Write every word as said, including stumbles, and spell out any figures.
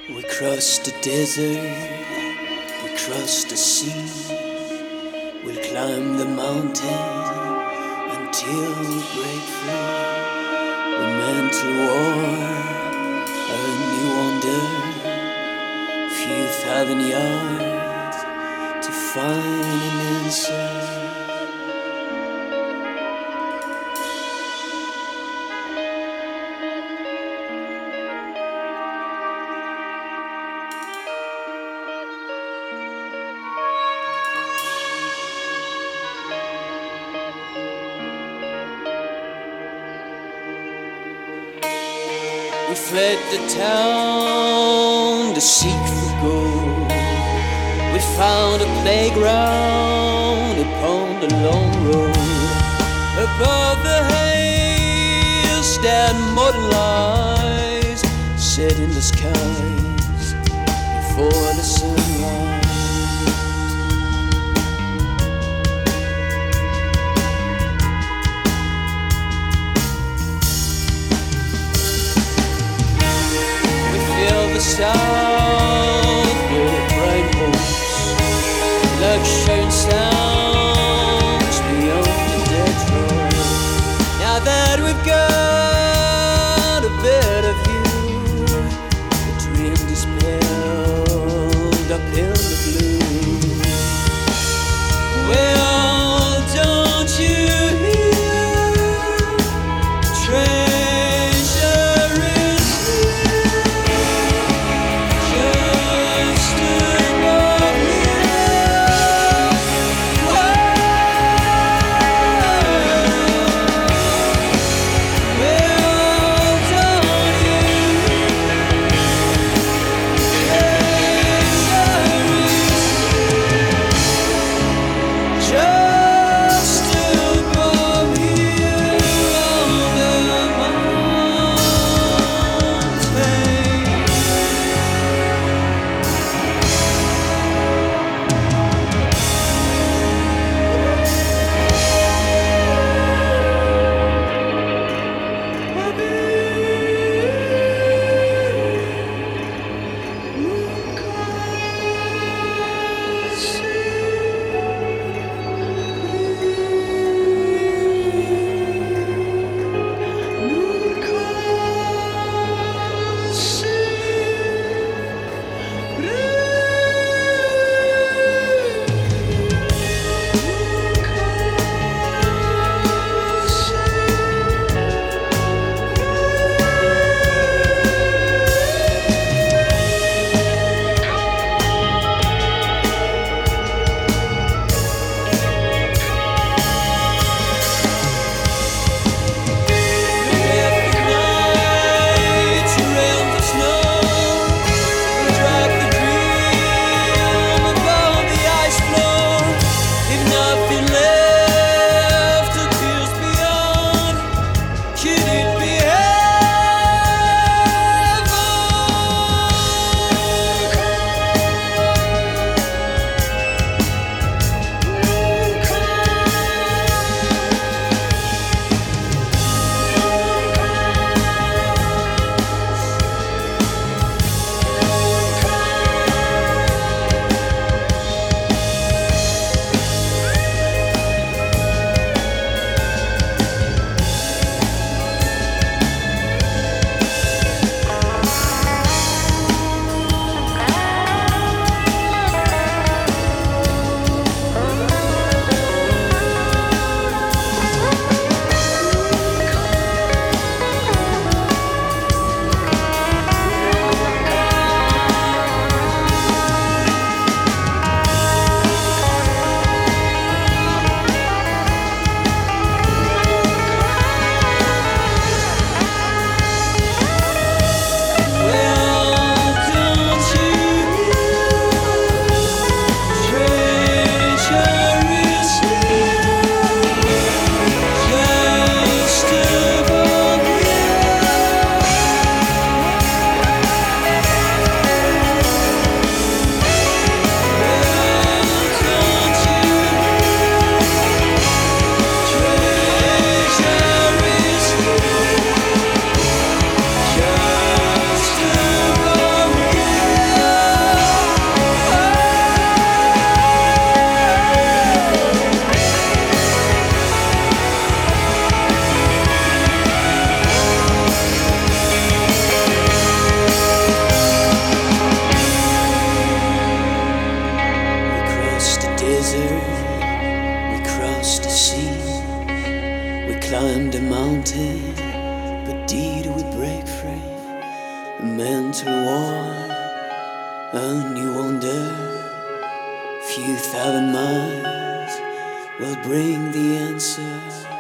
We crossed the desert, we crossed the sea. We'll climb the mountain until we break free. We meant to war, a new wonder, few thousand yards to find an answer. We fled the town to seek for gold. We found a playground upon the long road. Above the haze stand modern lies, set in the skies before the sunrise. The south with bright hopes, luxury and sounds beyond the Detroit. Now that we've got a better view, the dream dispelled up in the blue. Well, don't you hear? Treasure is Did we break free? A mental war, and you wonder, few thousand miles will bring the answer.